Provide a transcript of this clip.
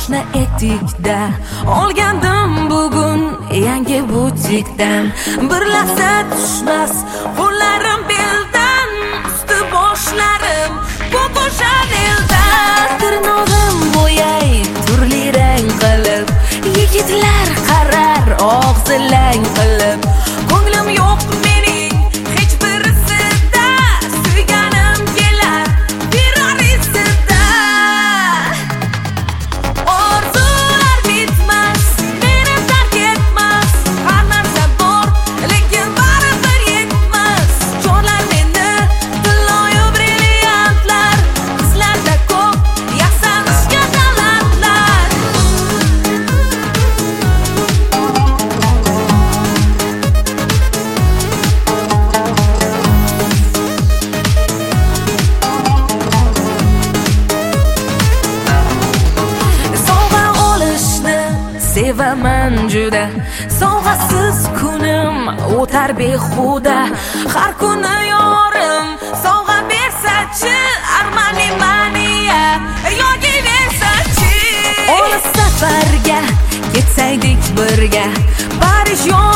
oshna etikda olgandim bugun yangi butikdan. Bir lahza tushmas qo'llarim beldan, usti boshlarim Coco Chanel'dan. Tirnog'im bo'yay turli rang qilib, yigitlar qarar og'zi lang qilib. Ko'nglim yo'q mening hech birisida, suyganim kelar Ferrarisida. Orzular bitmas, meni tark etmas, har narsa bor lekin baribir yetmas. Chorlar meni tilloyu brilliantlar, qizlarda ko'p yaxsanishga talantlar. Sovg'a olishni sevaman juda, sovg'asiz kunim o'tar behuda. Har kuni yorim sovg'a bersachi, Armani Mania yoki Versace. Olis safarga ketsaydik birga, Parij